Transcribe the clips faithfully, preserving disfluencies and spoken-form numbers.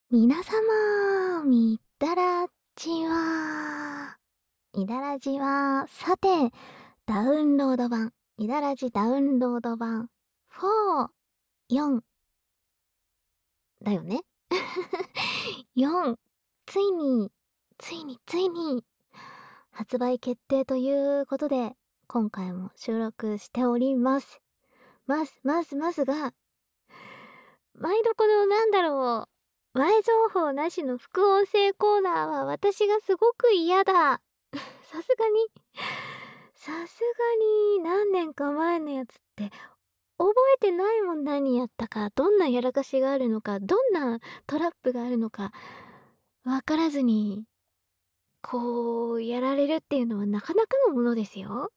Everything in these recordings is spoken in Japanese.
皆様、みだらじは。みだらじは、さて、ダウンロード版、みだらじダウンロード版、フォー、よん、だよねよん、ついに、ついに、ついに、発売決定ということで、今回も収録しております。ます、ます、ますが、毎度このなんだろう、前情報なしの副音声コーナーは私がすごく嫌だ。さすがに、さすがに何年か前のやつって覚えてないもん。何やったか、どんなやらかしがあるのか、どんなトラップがあるのか、わからずに、こう、やられるっていうのはなかなかのものですよ。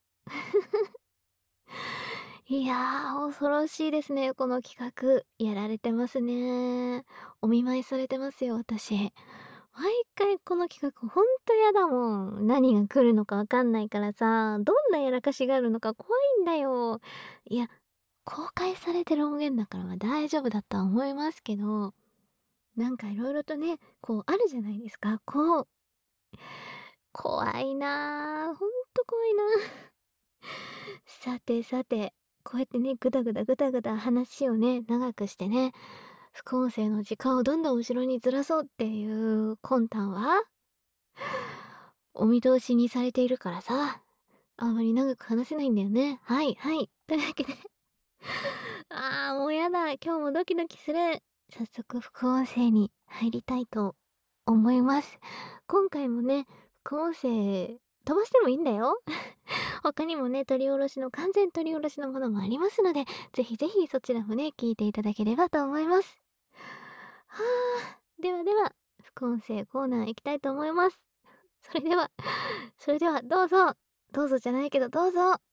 いやー、恐ろしいですね、この企画。やられてますね。お見舞いされてますよ、私。毎回この企画ほんとやだもん。何が来るのかわかんないからさ、どんなやらかしがあるのか怖いんだよ。いや、公開されてる音源だからまあ大丈夫だとは思いますけど、なんか色々とね、こうあるじゃないですか。こう、怖いなあ、ほんと怖いなあ。さてさて、こうやってね、ぐだぐだぐだぐだ話をね、長くしてね、副音声の時間をどんどん後ろにずらそうっていう魂胆はお見通しにされているからさ、あんまり長く話せないんだよね。はい、はい。というわけでああ、もうやだ。今日もドキドキする。早速副音声に入りたいと思います。今回もね、副音声飛ばしてもいいんだよ。他にもね、取り下ろしの、完全取り下ろしのものもありますので、ぜひぜひそちらもね、聞いていただければと思います。はあ、ではでは、副音声コーナー行きたいと思います。それでは、それではどうぞ、どうぞじゃないけどどうぞ。